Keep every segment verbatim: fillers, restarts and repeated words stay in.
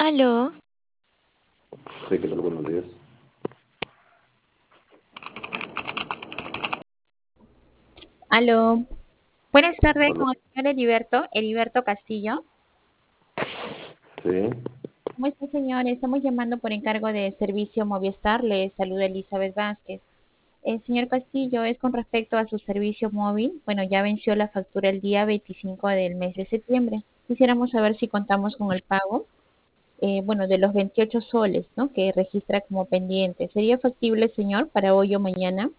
Aló, Sí, ¿qué tal? Buenos días. Aló, buenas tardes Hola. con el señor Heriberto, Heriberto Castillo. Sí, ¿Cómo está, señor? Estamos llamando por encargo de servicio Movistar. Le saluda Elizabeth Vázquez. El señor Castillo, es con respecto a su servicio móvil. Bueno, ya venció la factura el día veinticinco del mes de septiembre. Quisiéramos saber si contamos con el pago, eh, bueno, de los veintiocho soles, ¿no? Que registra como pendiente. ¿Sería factible, señor, para hoy o mañana?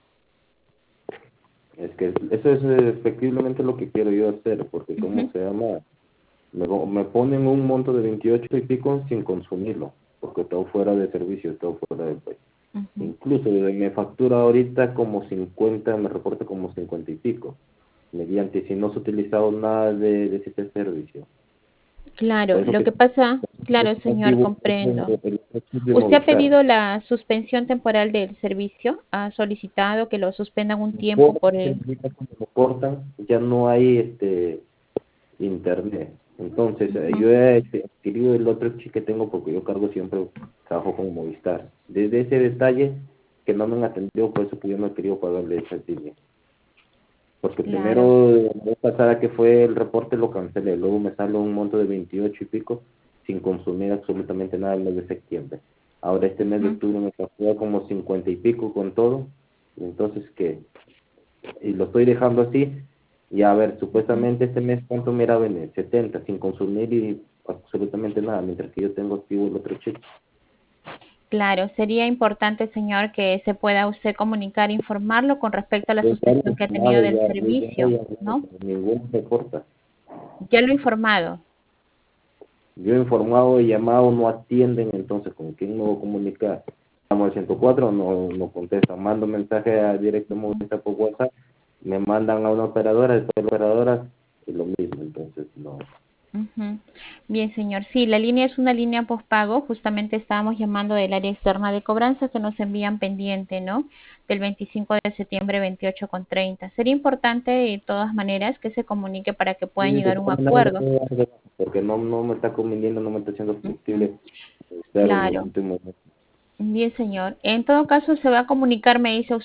es que eso es eh, efectivamente lo que quiero yo hacer, porque Ujú, ¿cómo se llama? Me, po- me ponen un monto de veintiocho y pico sin consumirlo, porque todo fuera de servicio, todo fuera del país. ujú. Incluso de me factura ahorita como cincuenta, me reporta como cincuenta y pico, mediante si no se ha utilizado nada de, de ese servicio. Por Claro, eso lo que que pasa, es claro, señor, motivo comprendo. el el de ¿Usted ha Movistar. pedido la suspensión temporal del servicio? ¿Ha solicitado que lo suspendan un tiempo Porque por el... cuando lo cortan, ya no hay este internet. Entonces, eh, Ujú. yo he este, adquirido el otro chip que tengo porque yo cargo siempre, trabajo con Movistar. Desde ese detalle que no me han atendido, por eso que yo no he querido pagarle esa línea. Porque Claro. primero, la vez pasada que fue el reporte, lo cancelé. Luego me sale un monto de veintiocho y pico sin consumir absolutamente nada el mes de septiembre. Ahora este mes de Ujú. octubre me factura como cincuenta y pico con todo. Entonces, ¿qué? Y lo estoy dejando así. Y a ver, Ujú. supuestamente este mes, ¿cuánto me irá a venir? setenta sin consumir y absolutamente nada, mientras que yo tengo activo el otro chip. Claro, sería importante, señor, que se pueda usted comunicar, informarlo con respecto a la Yo ya lo suspensión que ha he tenido llamado, del ya, yo ya he servicio, llamado, ¿no? pero ninguno se corta. Ya lo he informado. Yo he informado, he llamado, no atienden, entonces, ¿con quién me voy a comunicar? Llamo al ciento cuatro, no, no contesta. Mando mensaje a directo Movistar por WhatsApp, me mandan a una operadora, después la operadora, es lo mismo, entonces, no. Ujú. Bien, señor. Sí, la línea es una línea postpago. Justamente estábamos llamando del área externa de cobranza que nos envían pendiente, ¿no? Del veinticinco de septiembre, veintiocho con treinta. Sería importante, de todas maneras, que se comunique para que puedan Sí, de llegar a un todas maneras, acuerdo. porque no, no me está conveniendo, no me está siendo Ujú. factible estar en los Claro. últimos meses. Bien, señor. En todo caso, se va a comunicar, me dice